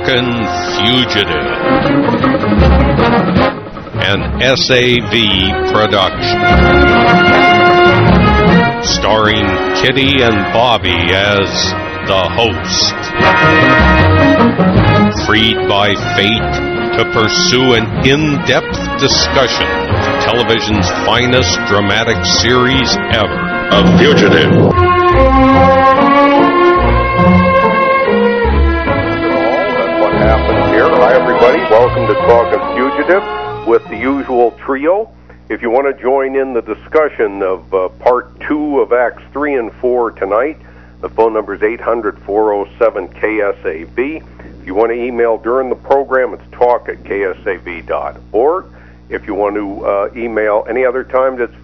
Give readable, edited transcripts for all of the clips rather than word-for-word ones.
Talkin' Fugitive, an SAV production, starring Kitty and Bobby as the host, freed by fate to pursue an in-depth discussion of television's finest dramatic series ever, A Fugitive. Happens here. Hi, everybody. Welcome to Talkin' Fugitive with the usual trio. If you want to join in the discussion of Part 2 of Acts 3 and 4 tonight, the phone number is 800-407-KSAV. If you want to email during the program, it's talk@ksav.org. If you want to email any other time, that's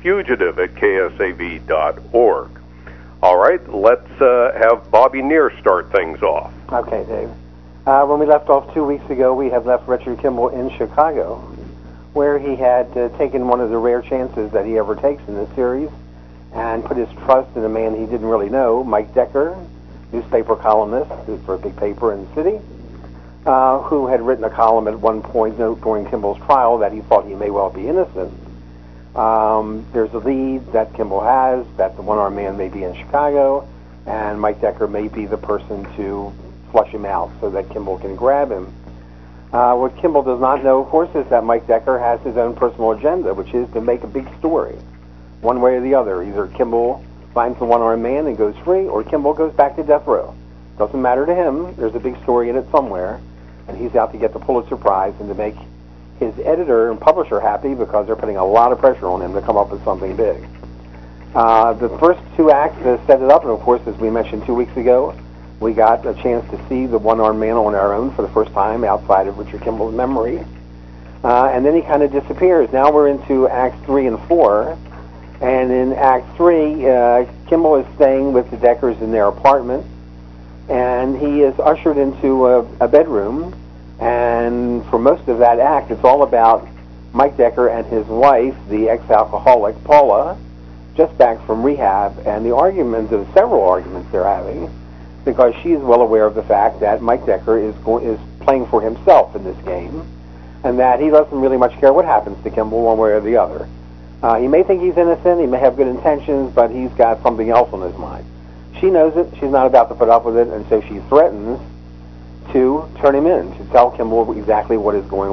fugitive@ksav.org. All right, let's have Bobby Neer start things off. Okay, Dave. When we left off 2 weeks ago, we had left Richard Kimball in Chicago, where he had taken one of the rare chances that he ever takes in this series and put his trust in a man he didn't really know, Mike Decker, newspaper columnist for a big paper in the city, who had written a column at one point during Kimball's trial that he thought he may well be innocent. There's a lead that Kimball has that the one-armed man may be in Chicago, and Mike Decker may be the person to flush him out so that Kimball can grab him. What Kimball does not know, of course, is that Mike Decker has his own personal agenda, which is to make a big story, one way or the other. Either Kimball finds the one-armed man and goes free, or Kimball goes back to death row. Doesn't matter to him. There's a big story in it somewhere, and he's out to get the Pulitzer Prize and to make his editor and publisher happy because they're putting a lot of pressure on him to come up with something big. The first two acts set it up, and of course, as we mentioned 2 weeks ago, we got a chance to see the one-armed man on our own for the first time outside of Richard Kimball's memory. And then he kind of disappears. Now we're into Acts 3 and 4. And in Act 3, Kimball is staying with the Deckers in their apartment. And he is ushered into a bedroom. And for most of that act, it's all about Mike Decker and his wife, the ex-alcoholic Paula, just back from rehab. And the arguments, of several arguments they're having, because she is well aware of the fact that Mike Decker is playing for himself in this game, and that he doesn't really much care what happens to Kimball one way or the other. He may think he's innocent, he may have good intentions, but he's got something else on his mind. She knows it, she's not about to put up with it, and so she threatens to turn him in, to tell Kimball exactly what is going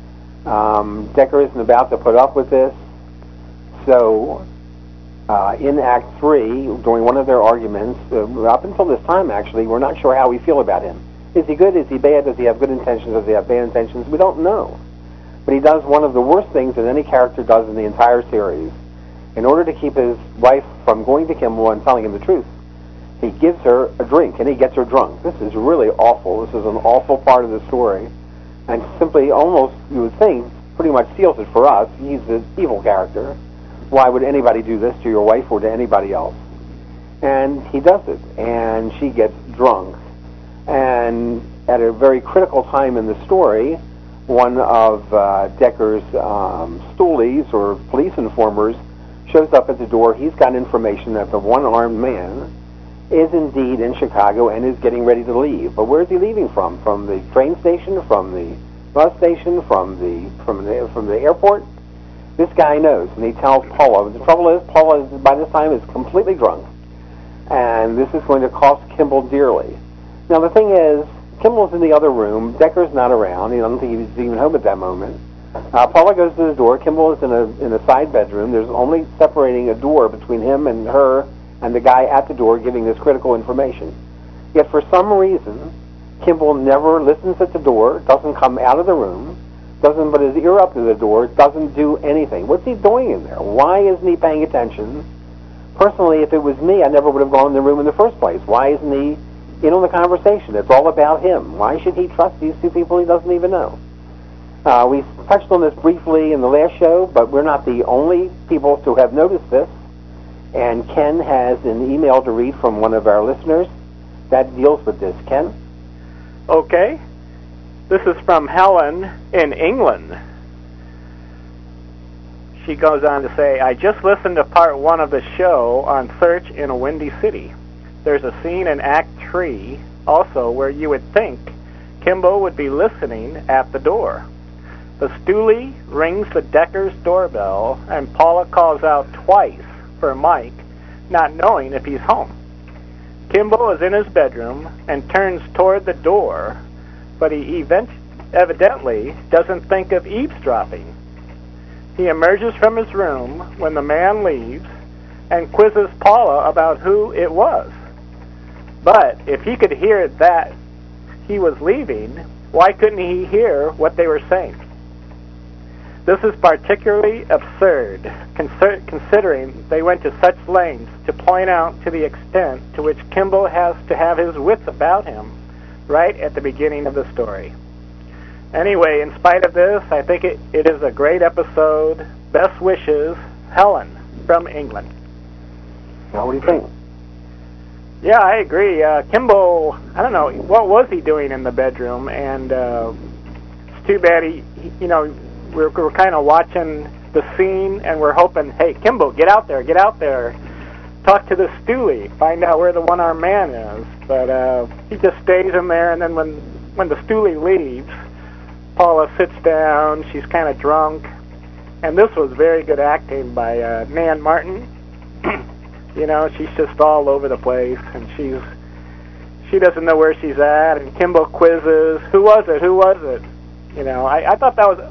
on. Decker isn't about to put up with this, so in Act 3, during one of their arguments, up until this time, actually, we're not sure how we feel about him. Is he good? Is he bad? Does he have good intentions? Does he have bad intentions? We don't know. But he does one of the worst things that any character does in the entire series. In order to keep his wife from going to Kimball and telling him the truth, he gives her a drink, and he gets her drunk. This is really awful. This is an awful part of the story. And simply, almost, you would think, pretty much seals it for us. He's the evil character. Why would anybody do this to your wife or to anybody else? And he does it, and she gets drunk. And at a very critical time in the story, one of Decker's stoolies or police informers shows up at the door. He's got information that the one-armed man is indeed in Chicago and is getting ready to leave. But where is he leaving from? From the train station? From the bus station? From the airport? This guy knows, and he tells Paula. The trouble is, Paula, by this time, is completely drunk, and this is going to cost Kimball dearly. Now, the thing is, Kimball's in the other room. Decker's not around. I don't think he's even home at that moment. Paula goes to the door. Kimball is in a side bedroom. There's only separating a door between him and her and the guy at the door giving this critical information. Yet, for some reason, Kimball never listens at the door, doesn't come out of the room, doesn't put his ear up to the door, doesn't do anything. What's he doing in there? Why isn't he paying attention? Personally, if it was me, I never would have gone in the room in the first place. Why isn't he in on the conversation? It's all about him. Why should he trust these two people he doesn't even know? We touched on this briefly in the last show, but we're not the only people to have noticed this. And Ken has an email to read from one of our listeners that deals with this. Ken? Okay. This is from Helen in England. She goes on to say, I just listened to part 1 of the show on Search in a Windy City. There's a scene in Act 3 also where you would think Kimball would be listening at the door. The stoolie rings the Deckers' doorbell, and Paula calls out twice for Mike, not knowing if he's home. Kimball is in his bedroom and turns toward the door, but he evidently doesn't think of eavesdropping. He emerges from his room when the man leaves and quizzes Paula about who it was. But if he could hear that he was leaving, why couldn't he hear what they were saying? This is particularly absurd, considering they went to such lengths to point out to the extent to which Kimball has to have his wits about him right at the beginning of the story. Anyway, in spite of this, I think it is a great episode. Best wishes, Helen from England. Now, what do you think? Yeah, I agree. Kimball, I don't know, what was he doing in the bedroom? And it's too bad we're kind of watching the scene, and we're hoping, hey, Kimball, get out there, talk to the stoolie, find out where the one-armed man is. But he just stays in there, and then when the stoolie leaves, Paula sits down, she's kind of drunk, and this was very good acting by Nan Martin. She's just all over the place, and she doesn't know where she's at, and Kimball quizzes, who was it? I thought that was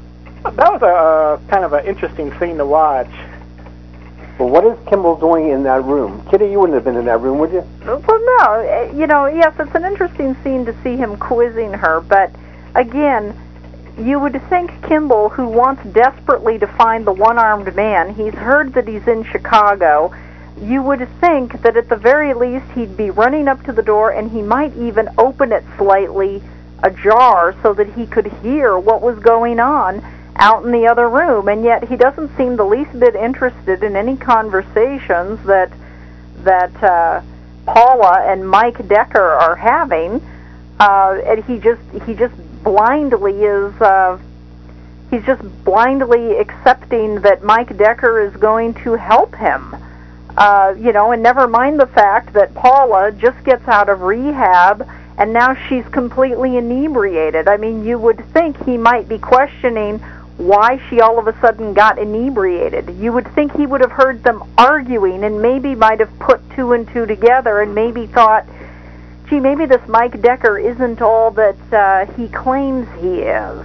a kind of an interesting scene to watch. Well, what is Kimball doing in that room? Kitty, you wouldn't have been in that room, would you? Well, no. Yes, it's an interesting scene to see him quizzing her, but again, you would think Kimball, who wants desperately to find the one-armed man, he's heard that he's in Chicago, you would think that at the very least he'd be running up to the door, and he might even open it slightly ajar so that he could hear what was going on out in the other room, and yet he doesn't seem the least bit interested in any conversations that Paula and Mike Decker are having. And he just blindly is he's just blindly accepting that Mike Decker is going to help him. And never mind the fact that Paula just gets out of rehab and now she's completely inebriated. I mean, you would think he might be questioning why she all of a sudden got inebriated. You would think he would have heard them arguing and maybe might have put two and two together and maybe thought, gee, maybe this Mike Decker isn't all that he claims he is.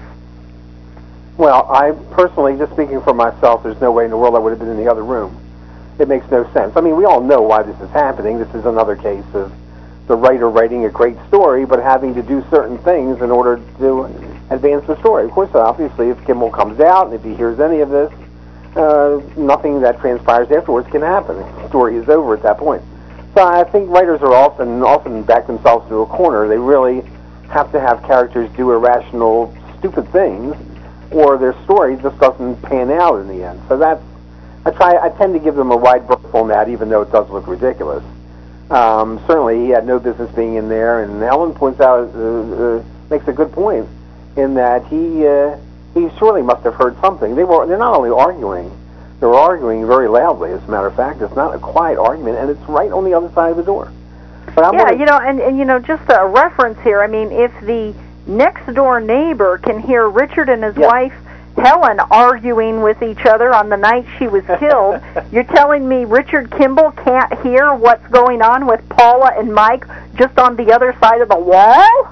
Well, I personally, just speaking for myself, there's no way in the world I would have been in the other room. It makes no sense. I mean, we all know why this is happening. This is another case of the writer writing a great story, but having to do certain things in order to advance the story. Of course, obviously, if Kimball comes out and if he hears any of this, nothing that transpires afterwards can happen. The story is over at that point. So I think writers are often back themselves to a corner. They really have to have characters do irrational, stupid things, or their story just doesn't pan out in the end. So I tend to give them a wide berth on that, even though it does look ridiculous. Certainly, he had no business being in there, and Ellen points out, makes a good point, in that he surely must have heard something. They're not only arguing, they're arguing very loudly. As a matter of fact, it's not a quiet argument, and it's right on the other side of the door. But just a reference here. I mean, if the next door neighbor can hear Richard and his wife Helen arguing with each other on the night she was killed, you're telling me Richard Kimball can't hear what's going on with Paula and Mike just on the other side of the wall?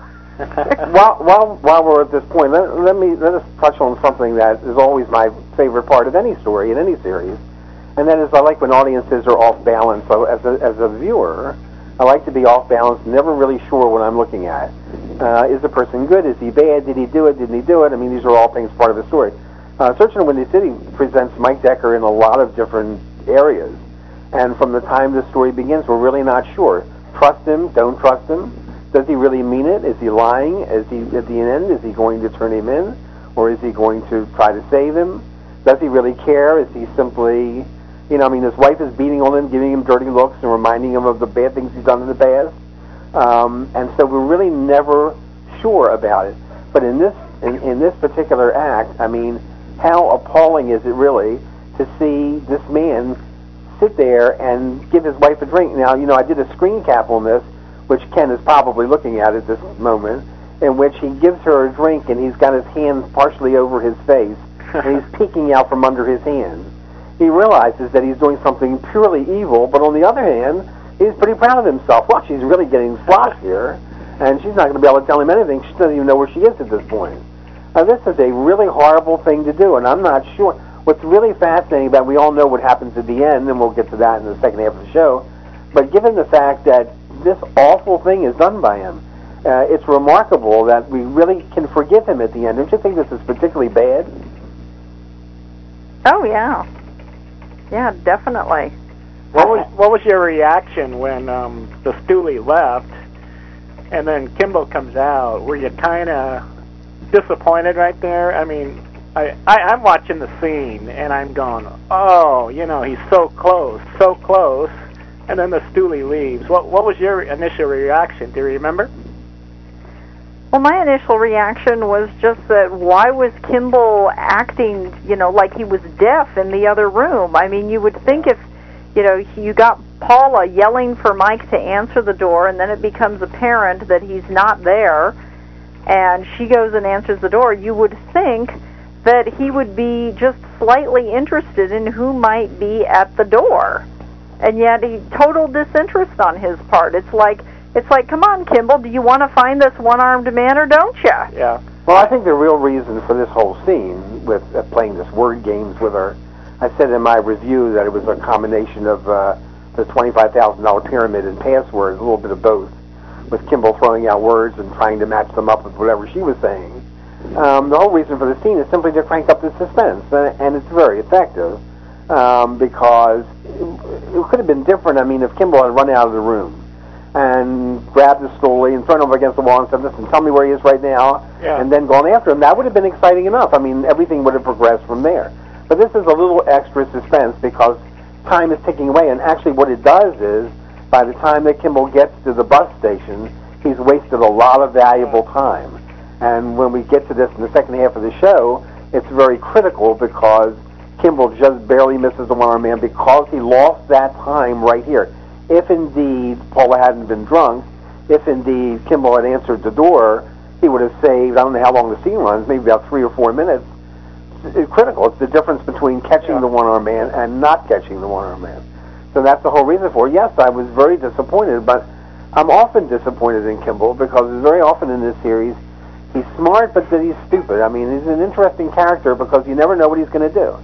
While we're at this point, let us touch on something that is always my favorite part of any story in any series, and that is I like when audiences are off balance. So as a viewer, I like to be off balance, never really sure what I'm looking at. Is the person good? Is he bad? Did he do it? Didn't he do it? I mean, these are all things part of the story. Searching in Windy City presents Mike Decker in a lot of different areas, and from the time the story begins, we're really not sure. Trust him? Don't trust him? Does he really mean it? Is he lying? At the end, is he going to turn him in? Or is he going to try to save him? Does he really care? Is he simply, his wife is beating on him, giving him dirty looks and reminding him of the bad things he's done in the past. And so we're really never sure about it. But in this particular act, I mean, how appalling is it really to see this man sit there and give his wife a drink? Now, I did a screen cap on this, which Ken is probably looking at this moment, in which he gives her a drink and he's got his hands partially over his face and he's peeking out from under his hand. He realizes that he's doing something purely evil, but on the other hand, he's pretty proud of himself. Well, she's really getting sloshed here, and she's not going to be able to tell him anything. She doesn't even know where she is at this point. Now, this is a really horrible thing to do, and I'm not sure. What's really fascinating about it, we all know what happens at the end, and we'll get to that in the second half of the show, but given the fact that this awful thing is done by him, it's remarkable that we really can forgive him at the end. Don't you think this is particularly bad? Oh, yeah. Yeah, definitely. What was your reaction when the stoolie left and then Kimball comes out? Were you kind of disappointed right there? I mean, I'm watching the scene and I'm going, oh, he's so close, and then the stoolie leaves. What was your initial reaction? Do you remember? Well, my initial reaction was just that why was Kimball acting, like he was deaf in the other room? I mean, you would think if, you got Paula yelling for Mike to answer the door, and then it becomes apparent that he's not there, and she goes and answers the door, you would think that he would be just slightly interested in who might be at the door. And yet, total disinterest on his part. It's like, come on, Kimball, do you want to find this one-armed man or don't you? Yeah. Well, I think the real reason for this whole scene with playing this word games with her, I said in my review that it was a combination of the $25,000 pyramid and passwords, a little bit of both, with Kimball throwing out words and trying to match them up with whatever she was saying. The whole reason for the scene is simply to crank up the suspense, and it's very effective because it could have been different. I mean, if Kimball had run out of the room and grabbed the stoolie and thrown him against the wall and said, listen, tell me where he is right now, and then gone after him, that would have been exciting enough. I mean, everything would have progressed from there. But this is a little extra suspense because time is ticking away, and actually what it does is, by the time that Kimball gets to the bus station, he's wasted a lot of valuable time. And when we get to this in the second half of the show, it's very critical because Kimball just barely misses the one-armed man because he lost that time right here. If indeed Paula hadn't been drunk, if indeed Kimball had answered the door, he would have saved, I don't know how long the scene runs, maybe about 3 or 4 minutes. It's critical. It's the difference between catching the one-armed man and not catching the one-armed man. So that's the whole reason for it. Yes, I was very disappointed, but I'm often disappointed in Kimball because very often in this series, he's smart, but then he's stupid. I mean, he's an interesting character because you never know what he's going to do.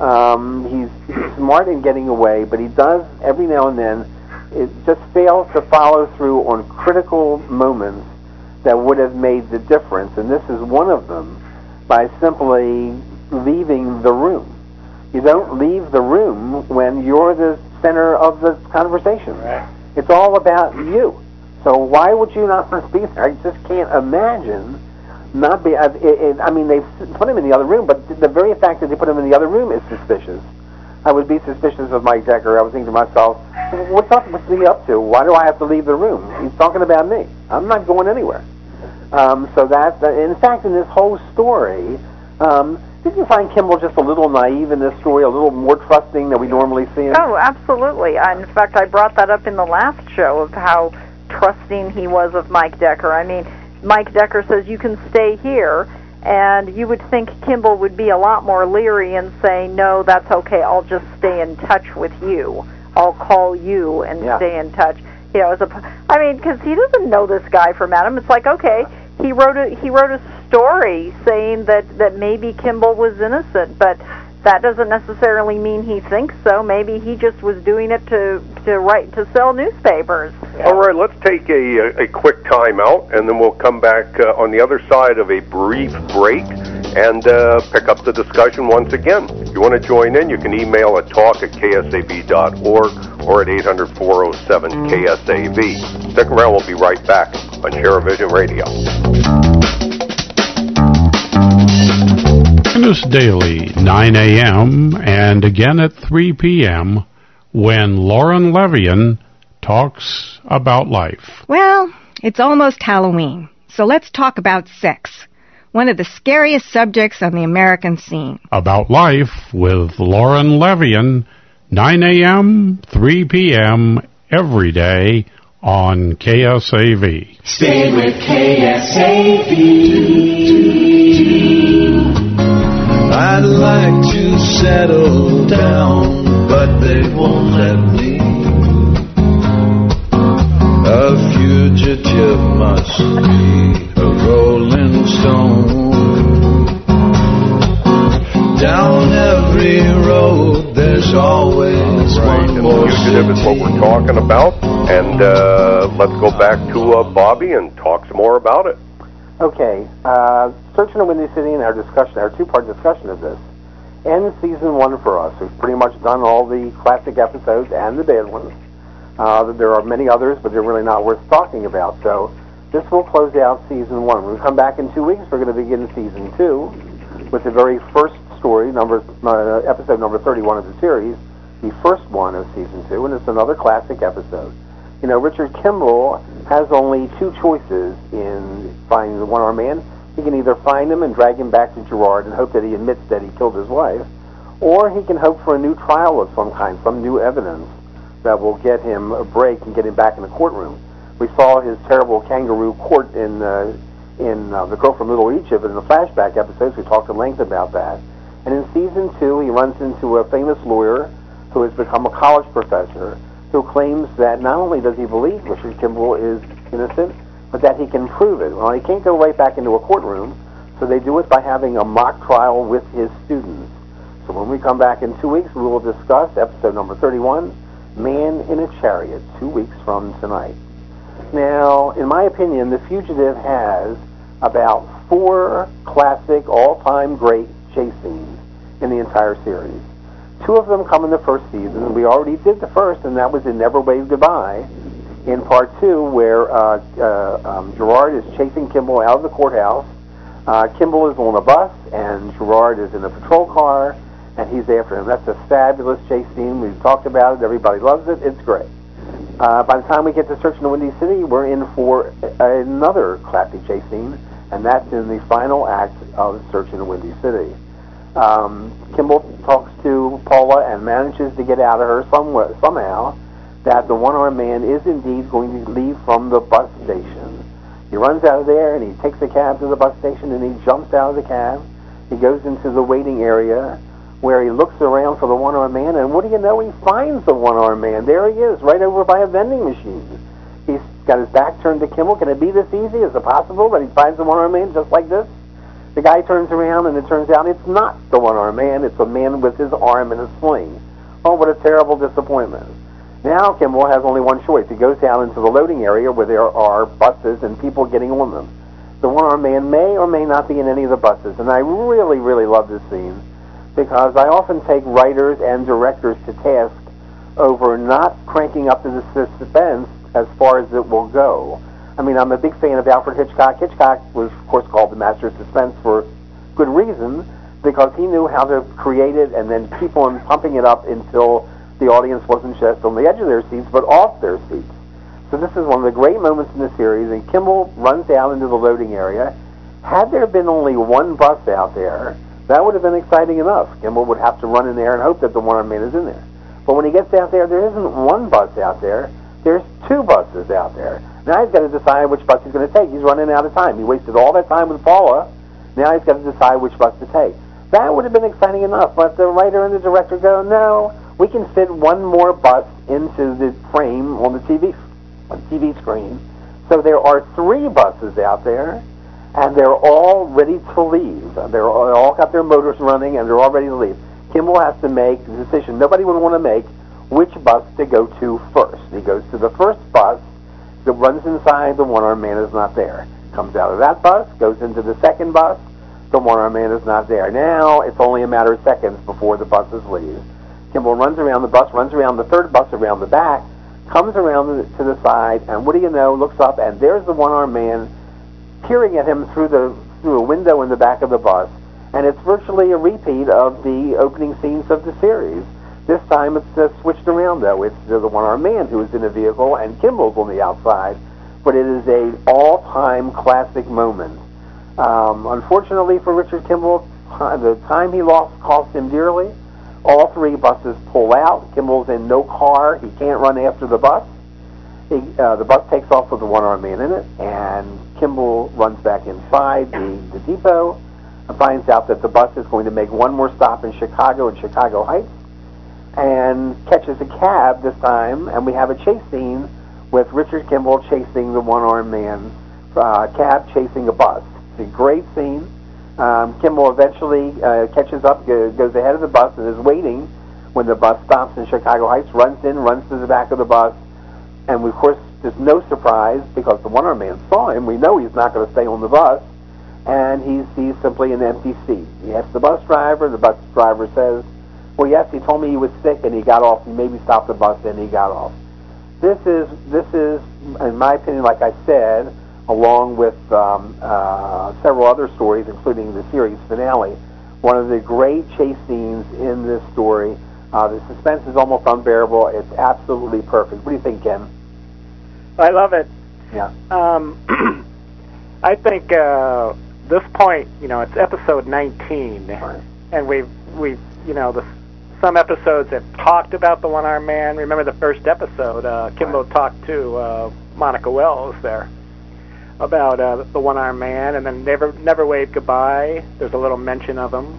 He's smart in getting away, but he does, every now and then, it just fails to follow through on critical moments that would have made the difference, and this is one of them, by simply leaving the room. You don't leave the room when you're the center of the conversation. Right. It's all about you. So why would you not be there? I just can't imagine not be. I mean, they put him in the other room, but the very fact that they put him in the other room is suspicious. I would be suspicious of Mike Decker. I was thinking to myself, what's he up to? Why do I have to leave the room? He's talking about me. I'm not going anywhere. So that, in fact, in this whole story, did you find Kimball just a little naive in this story, a little more trusting than we normally see him? Oh, absolutely. In fact, I brought that up in the last show of how trusting he was of Mike Decker. I mean, Mike Decker says, you can stay here, and you would think Kimball would be a lot more leery and say, no, that's okay, I'll just stay in touch with you. I'll call you and stay in touch. You know, because he doesn't know this guy from Adam. It's like, okay, he wrote a story saying that maybe Kimball was innocent, but that doesn't necessarily mean he thinks so. Maybe he just was doing it to sell newspapers. Yeah. All right, let's take a quick time out, and then we'll come back on the other side of a brief break and pick up the discussion once again. If you want to join in, you can email at talk@ksab.org or at 800-407-KSAV. Stick around, we'll be right back on Share-A-Vision Radio. Join us daily, 9 a.m. and again at 3 p.m. when Lauren Levian talks about life. Well, it's almost Halloween, so let's talk about sex. One of the scariest subjects on the American scene. About life with Lauren Levian, 9 a.m., 3 p.m. every day on KSAV. Stay with KSAV. I'd like to settle down, but they won't let me. A fugitive must be a rolling stone. Down every road there's always one more Fugitive is what we're talking about, and let's go back to Bobby and talk some more about it. Okay, Searching in Windy City and our discussion, our two-part discussion of this, ends season 1 for us. We've pretty much done all the classic episodes and the bad ones. There are many others, but they're really not worth talking about. So this will close out season 1. When we come back in 2 weeks, we're going to begin season 2 with the very first story, episode number 31 of the series, the first one of season 2, and it's another classic episode. You know, Richard Kimball has only two choices in finding the one-armed man. He can either find him and drag him back to Gerard and hope that he admits that he killed his wife, or he can hope for a new trial of some kind, some new evidence that will get him a break and get him back in the courtroom. We saw his terrible kangaroo court in The Girl from Little Egypt in the flashback episodes. We talked at length about that. And in season 2, he runs into a famous lawyer who has become a college professor who claims that not only does he believe Richard Kimball is innocent, but that he can prove it. Well, he can't go right back into a courtroom, so they do it by having a mock trial with his students. So when we come back in 2 weeks, we will discuss episode number 31, Man in a Chariot, 2 weeks from tonight. Now, in my opinion, The Fugitive has about 4 classic, all-time great chase scenes in the entire series. 2 of them come in the first season. We already did the first, and that was in Never Wave Goodbye, in part 2, where Gerard is chasing Kimball out of the courthouse. Kimball is on a bus, and Gerard is in a patrol car, and he's after him. That's a fabulous chase scene. We've talked about it. Everybody loves it. It's great. By the time we get to Searching in Windy City, we're in for another classic chase scene, and that's in the final act of Searching in Windy City. Kimball talks to Paula and manages to get out of her somehow that the one-armed man is indeed going to leave from the bus station. He runs out of there, and he takes a cab to the bus station, and he jumps out of the cab. He goes into the waiting area where he looks around for the one-armed man, and what do you know? He finds the one-armed man. There he is, right over by a vending machine. He's got his back turned to Kimball. Can it be this easy? Is it possible that he finds the one-armed man just like this? The guy turns around, and it turns out it's not the one-armed man. It's a man with his arm in a sling. Oh, what a terrible disappointment. Now Kimball has only one choice. He goes down into the loading area where there are buses and people getting on them. The one-armed man may or may not be in any of the buses, and I really, really love this scene because I often take writers and directors to task over not cranking up the suspense as far as it will go. I mean, I'm a big fan of Alfred Hitchcock. Hitchcock was, of course, called the master of suspense for good reason, because he knew how to create it and then keep on pumping it up until the audience wasn't just on the edge of their seats, but off their seats. So this is one of the great moments in the series, and Kimball runs down into the loading area. Had there been only one bus out there, that would have been exciting enough. Kimball would have to run in there and hope that the one-armed man is in there. But when he gets out there, there isn't one bus out there. There's 2 buses out there. Now he's got to decide which bus he's going to take. He's running out of time. He wasted all that time with Paula. Now he's got to decide which bus to take. That would have been exciting enough, but the writer and the director go, no, we can fit one more bus into the frame on the TV screen. So there are 3 buses out there, and they're all ready to leave. They're all got their motors running, and they're all ready to leave. Kimball has to make the decision nobody would want to make which bus to go to first. He goes to the first bus that runs inside, the one-armed man is not there. Comes out of that bus, goes into the second bus, the one-armed man is not there. Now it's only a matter of seconds before the buses leave. Kimball runs around the bus, runs around the third bus around the back, comes around to the side, and what do you know, looks up, and there's the one-armed man peering at him through a window in the back of the bus, and it's virtually a repeat of the opening scenes of the series. This time it's switched around, though. It's the one-armed man who is in a vehicle, and Kimball's on the outside, but it is an all-time classic moment. Unfortunately for Richard Kimball, the time he lost cost him dearly. All 3 buses pull out. Kimball's in no car. He can't run after the bus. The bus takes off with the one-armed man in it, and Kimball runs back inside the depot and finds out that the bus is going to make one more stop in Chicago Heights, and catches a cab this time, and we have a chase scene with Richard Kimball chasing the one-armed man, cab chasing a bus. It's a great scene. Kimball eventually catches up, goes ahead of the bus, and is waiting when the bus stops in Chicago Heights, runs to the back of the bus, and of course there's no surprise because the one-armed man saw him. We know he's not going to stay on the bus, and he sees simply an empty seat. He asks the bus driver. The bus driver says, well, yes, he told me he was sick, and he got off. He maybe stopped the bus, and he got off. This is, in my opinion, like I said, along with several other stories, including the series finale, one of the great chase scenes in this story. The suspense is almost unbearable. It's absolutely perfect. What do you think, Ken? I love it. Yeah. I think this point, it's episode 19, right. And we've some episodes have talked about the one-armed man. Remember the first episode, Kimball talked to Monica Wells there about the one-armed man, and then Never Wave Goodbye. There's a little mention of him.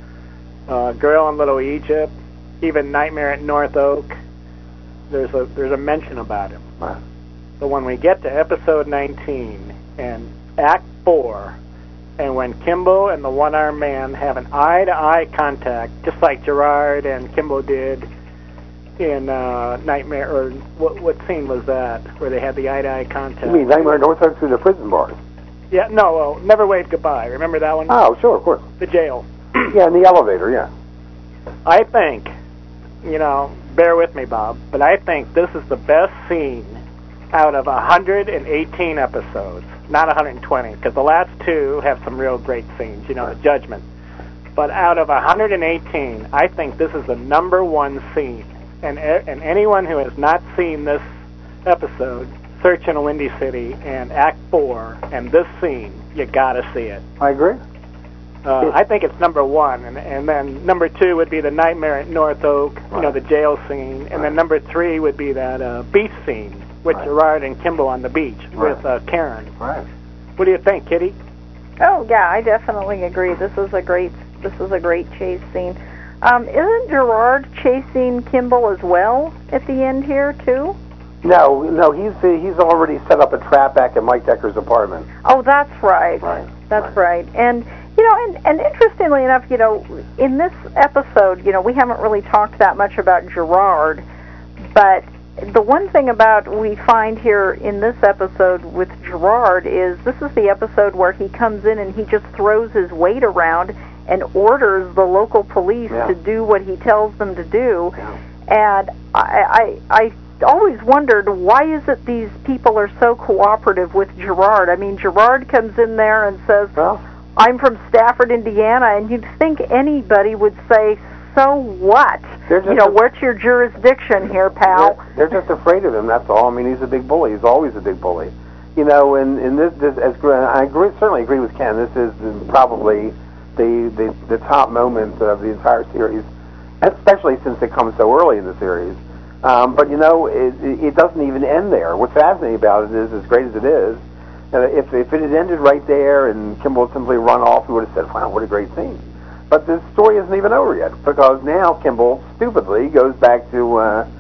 Girl in Little Egypt, even Nightmare at North Oak. There's a mention about him. Right. So when we get to episode 19 and Act 4, and when Kimball and the one-armed man have an eye-to-eye contact, just like Gerard and Kimball did in Nightmare, or what scene was that, where they had the eye-to-eye contact? You mean Nightmare at North Oak through the prison bars? Yeah, no, Never Wave Goodbye. Remember that one? Oh, sure, of course. The jail. Yeah, in the elevator, yeah. I think, bear with me, Bob, but I think this is the best scene out of 118 episodes. Not 120, because the last two have some real great scenes, the Judgment. But out of 118, I think this is the number one scene. And anyone who has not seen this episode, Search in a Windy City and Act 4 and this scene, you got to see it. I agree. I think it's number one, and then number two would be the Nightmare at North Oak, the jail scene, and then number three would be that beach scene with Gerard and Kimball on the beach with Karen. Right. What do you think, Kitty? Oh yeah, I definitely agree. This is a great chase scene. Isn't Gerard chasing Kimball as well at the end here too? No, he's already set up a trap back at Mike Decker's apartment. Oh, that's right. That's right. And and interestingly enough, in this episode, we haven't really talked that much about Gerard, but the one thing we find here in this episode with Gerard is this is the episode where he comes in and he just throws his weight around and orders the local police to do what he tells them to do. Yeah. And I always wondered, why is it these people are so cooperative with Gerard? I mean, Gerard comes in there and says, I'm from Stafford, Indiana, and you'd think anybody would say, so what? What's your jurisdiction here, pal? They're just afraid of him, that's all. I mean, he's a big bully. He's always a big bully. In this I certainly agree with Ken. This is probably the top moment of the entire series, especially since it comes so early in the series. But it doesn't even end there. What's fascinating about it is, as great as it is, if it had ended right there and Kimball had simply run off, we would have said, wow, what a great scene. But the story isn't even over yet, because now Kimball stupidly goes back to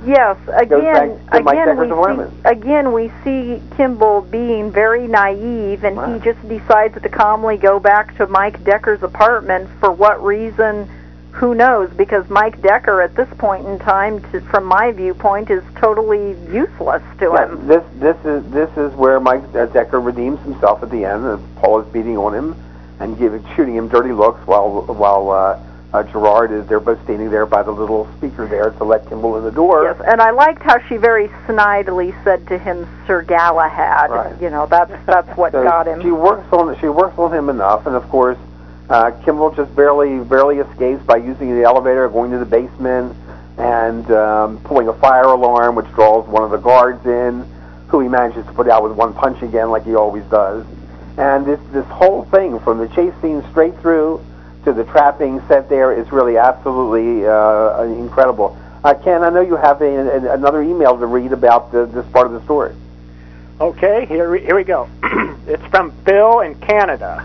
again we see Kimball being very naive, and he just decides to calmly go back to Mike Decker's apartment. For what reason? Who knows? Because Mike Decker, at this point in time, from my viewpoint, is totally useless to him. This is where Mike Decker redeems himself at the end. Paul is beating on him and shooting him dirty looks while Gerard is. They're both standing there by the little speaker there to let Kimball in the door. Yes, and I liked how she very snidely said to him, "Sir Galahad." Right. That's what got him. She works on him enough, and of course, Kimball just barely escapes by using the elevator, going to the basement, and pulling a fire alarm, which draws one of the guards in, who he manages to put out with one punch again, like he always does. And this whole thing, from the chase scene straight through to the trap being set there, is really absolutely incredible. Ken, I know you have another email to read about this part of the story. Okay, here we go. It's from Phil in Canada.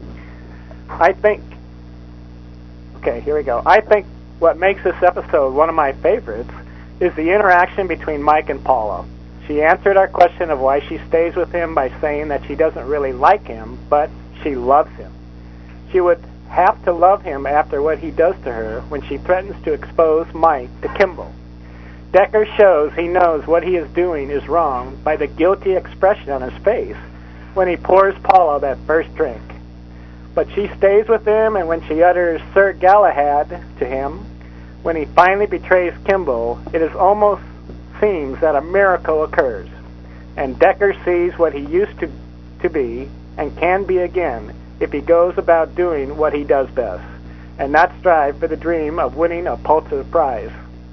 Here we go. I think what makes this episode one of my favorites is the interaction between Mike and Paula. She answered our question of why she stays with him by saying that she doesn't really like him, but she loves him. She would have to love him after what he does to her when she threatens to expose Mike to Kimball. Decker shows he knows what he is doing is wrong by the guilty expression on his face when he pours Paula that first drink. But she stays with him, and when she utters Sir Galahad to him, when he finally betrays Kimball, it is almost seems that a miracle occurs, and Decker sees what he used to be and can be again if he goes about doing what he does best, and not strive for the dream of winning a Pulitzer Prize.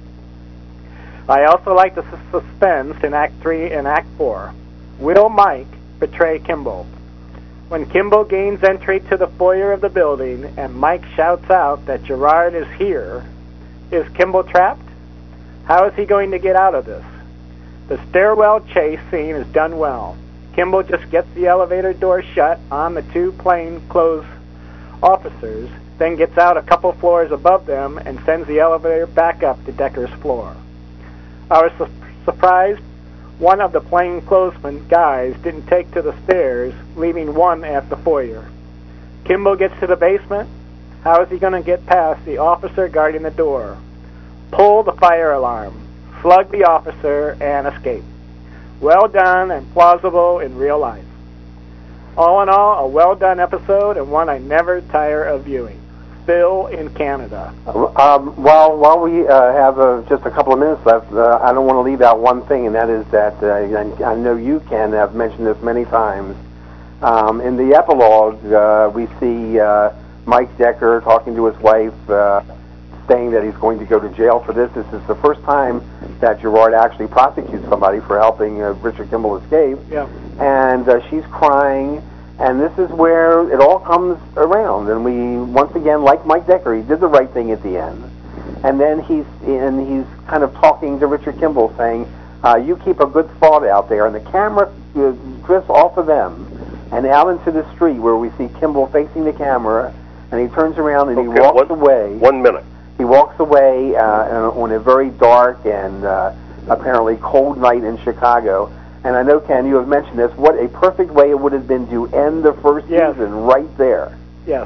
I also like the suspense in Act 3 and Act 4. Will Mike betray Kimball? When Kimball gains entry to the foyer of the building and Mike shouts out that Gerard is here, is Kimball trapped? How is he going to get out of this? The stairwell chase scene is done well. Kimball just gets the elevator door shut on the two plainclothes officers, then gets out a couple floors above them and sends the elevator back up to Decker's floor. I was surprised one of the plainclothesman guys didn't take to the stairs, leaving one at the foyer. Kimball gets to the basement. How is he going to get past the officer guarding the door? Pull the fire alarm, slug the officer, and escape. Well done and plausible in real life. All in all, a well-done episode and one I never tire of viewing. Phil in Canada. While we have just a couple of minutes left, I don't want to leave out one thing, and that is that I know you, Ken, have mentioned this many times. In the epilogue, we see Mike Decker talking to his wife, saying that he's going to go to jail for this. This is the first time that Gerard actually prosecutes somebody for helping Richard Kimball escape. Yeah. And she's crying, and this is where it all comes around. And we, once again, like Mike Decker, he did the right thing at the end. And then he's kind of talking to Richard Kimball, saying, you keep a good thought out there. And the camera drifts off of them and out into the street where we see Kimball facing the camera, and he turns around and he walks away. 1 minute. He walks away on a very dark and apparently cold night in Chicago. And I know, Ken, you have mentioned this. What a perfect way it would have been to end the first season right there. Yes.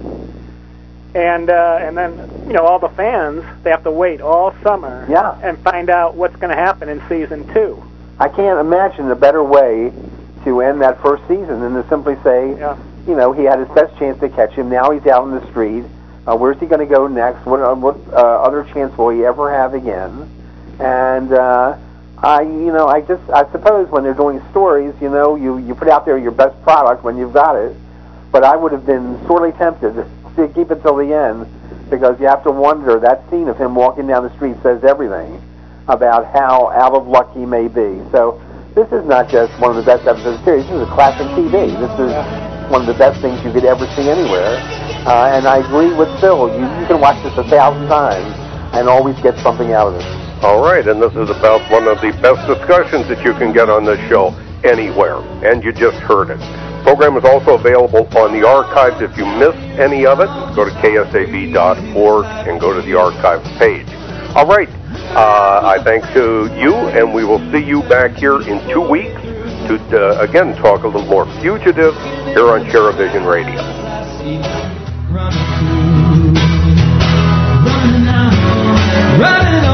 And then, all the fans, they have to wait all summer and find out what's going to happen in Season 2. I can't imagine a better way to end that first season than to simply say, he had his best chance to catch him. Now he's out in the street. Where's he going to go next? What other chance will he ever have again? And I suppose when they're doing stories, you put out there your best product when you've got it. But I would have been sorely tempted to keep it till the end, because you have to wonder, that scene of him walking down the street says everything about how out of luck he may be. So this is not just one of the best episodes of the series. This is a classic TV. This is one of the best things you could ever see anywhere. And I agree with Phil. You can watch this 1,000 times and always get something out of it. All right, and this is about one of the best discussions that you can get on this show anywhere, and you just heard it. The program is also available on the archives. If you missed any of it, go to ksav.org and go to the archives page. All right, I thank to you, and we will see you back here in 2 weeks to, again, talk a little more Fugitive here on Charavision Radio. Running